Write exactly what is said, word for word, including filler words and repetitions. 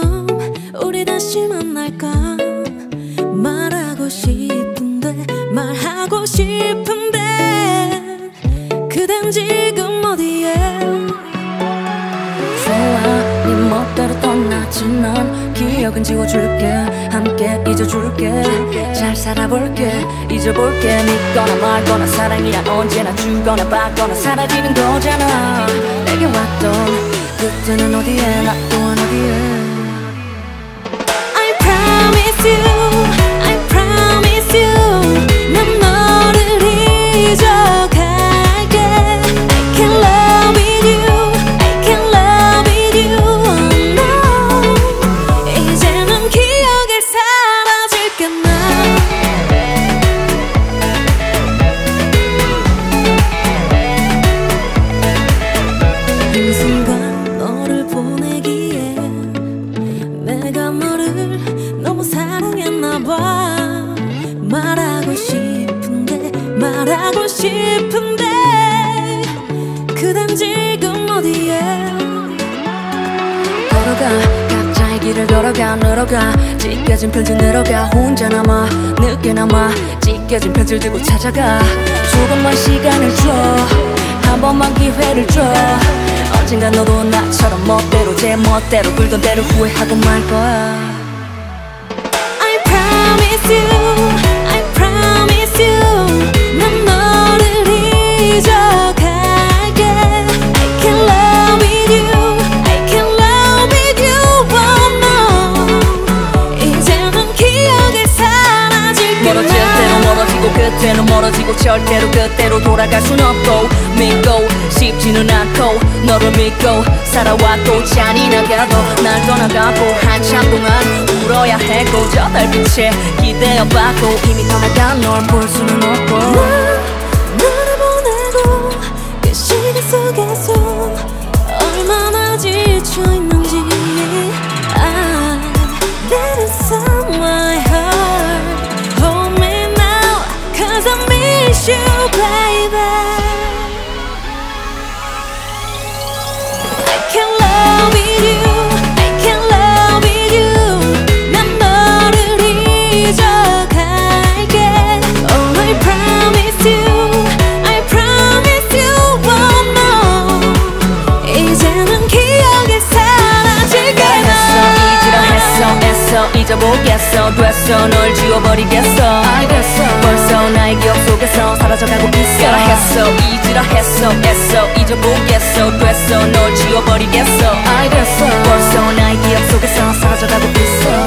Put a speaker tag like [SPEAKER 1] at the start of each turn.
[SPEAKER 1] 처럼 우리 다시 만날까 말하고 싶은데 말하고 싶은데 그댄 지금 어디에
[SPEAKER 2] 좋아 네 멋대로 떠났지 난 기억은 지워줄게 함께 잊어줄게 잘 살아볼게 잊어볼게 믿거나 말거나 사랑이란 언제나 주거나 받거나 사라지는 거잖아 내게 왔던 그때는 어디에 나 또한 어디에
[SPEAKER 1] I promise you I promise you 난 너를 잊어갈게 I can love with you I can love with you oh no 이제는 기억에 사라질게 나 한순간 너를 보내기에 내가 너를 너무 사랑했나봐 말하고 싶은데 말하고 싶은데 그댄 지금 어디에
[SPEAKER 2] 걸어가 각자의 길을 걸어가 늘어가 찢겨진 편지 늘어가 혼자 남아 늦게 남아 찢겨진 편지를 들고 찾아가 조금만 시간을 줘 한 번만 기회를 줘 언젠가 너도 나처럼 멋대로 제 멋대로 굴던 대로 후회하고 말 거야
[SPEAKER 1] I promise you I promise you 난 너를 잊어갈게 I can love with you I can love with you oh no 이제는 기억에 사라질게
[SPEAKER 2] 멀어질 대로 멀어지고 그때는 멀어지고 절대로 그때로 돌아갈 순 없고 믿고 싶지는 않고 너를 믿고 살아왔고 잔인하게도 날 떠나가고 한참 동안 울어야 했고 저 달빛에 기대어봤고 이미 떠나간 널 볼 수는 없고
[SPEAKER 1] 너를 보내고 그 시간 속에서 얼마나 지쳐있는지 I didn't sell my heart Hold me now Cause I miss you baby I can love with you I can love with you 난 너를 잊어갈게 Oh I promise you I promise you oh no 이제는 기억에 사라질게
[SPEAKER 2] 했어 잊으라 했어 애써 잊어보겠어 됐어 널 지워버리겠어 알겠어 벌써 나의 기억 속에서 사라져가고 있어 했어 잊으라 했어 애써 잊어보겠어 됐어 널 지워버리겠어 알겠어 벌써 나의 기억 속에서 사라져가고 있어